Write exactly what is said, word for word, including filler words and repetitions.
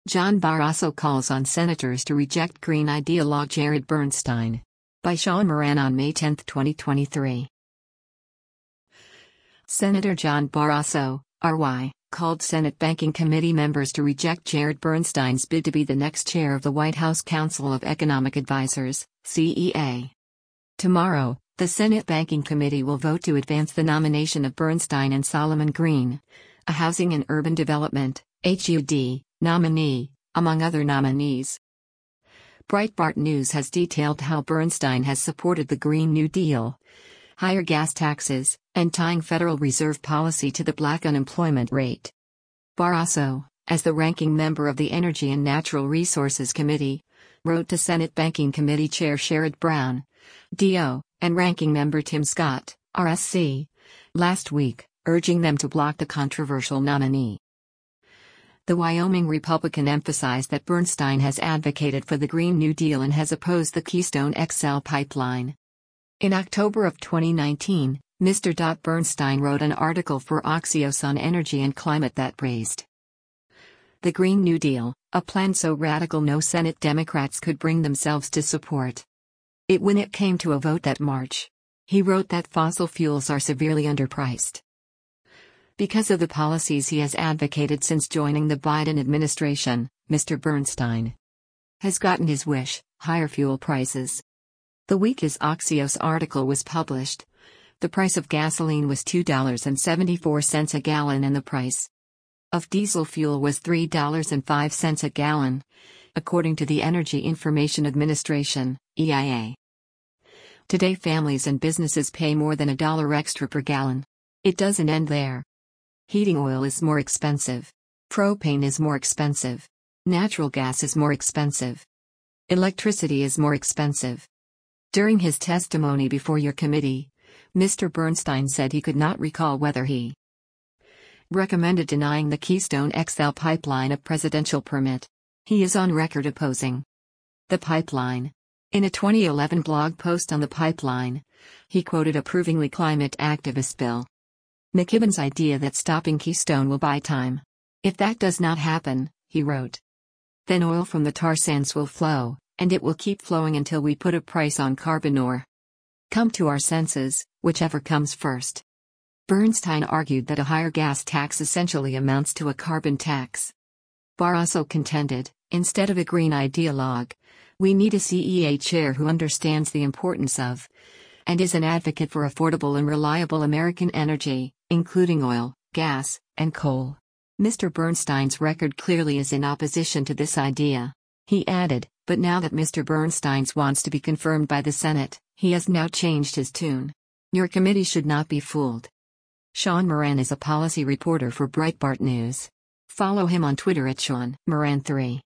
John Barrasso calls on senators to reject Green ideologue Jared Bernstein. By Sean Moran on May tenth, twenty twenty-three. Senator John Barrasso, R Y, called Senate Banking Committee members to reject Jared Bernstein's bid to be the next chair of the White House Council of Economic Advisers, C E A. Tomorrow, the Senate Banking Committee will vote to advance the nomination of Bernstein and Solomon Green, a Housing and Urban Development (H U D) nominee, among other nominees. Breitbart News has detailed how Bernstein has supported the Green New Deal, higher gas taxes, and tying Federal Reserve policy to the black unemployment rate. Barrasso, as the ranking member of the Energy and Natural Resources Committee, wrote to Senate Banking Committee Chair Sherrod Brown, D O, and Ranking Member Tim Scott, R S C, last week, urging them to block the controversial nominee. The Wyoming Republican emphasized that Bernstein has advocated for the Green New Deal and has opposed the Keystone X L pipeline. In October of twenty nineteen, Mister Bernstein wrote an article for Axios on energy and climate that praised the Green New Deal, a plan so radical no Senate Democrats could bring themselves to support it when it came to a vote that March. He wrote that fossil fuels are severely underpriced because of the policies he has advocated since joining the Biden administration. Mister Bernstein has gotten his wish: higher fuel prices. The week his Axios article was published, the price of gasoline was two dollars and seventy-four cents a gallon and the price of diesel fuel was three dollars and five cents a gallon, according to the Energy Information Administration, E I A. Today families and businesses pay more than a dollar extra per gallon. It doesn't end there. Heating oil is more expensive. Propane is more expensive. Natural gas is more expensive. Electricity is more expensive. During his testimony before your committee, Mister Bernstein said he could not recall whether he recommended denying the Keystone X L pipeline a presidential permit. He is on record opposing the pipeline. In a twenty eleven blog post on the pipeline, he quoted approvingly climate activist Bill McKibben's idea that stopping Keystone will buy time. If that does not happen, he wrote, then oil from the tar sands will flow, and it will keep flowing until we put a price on carbon or come to our senses, whichever comes first. Bernstein argued that a higher gas tax essentially amounts to a carbon tax. Barrasso contended, instead of a green ideologue, we need a C E A chair who understands the importance of and is an advocate for affordable and reliable American energy, including oil, gas, and coal. Mister Bernstein's record clearly is in opposition to this idea. He added, but now that Mister Bernstein wants to be confirmed by the Senate, he has now changed his tune. Your committee should not be fooled. Sean Moran is a policy reporter for Breitbart News. Follow him on Twitter at Sean Moran three.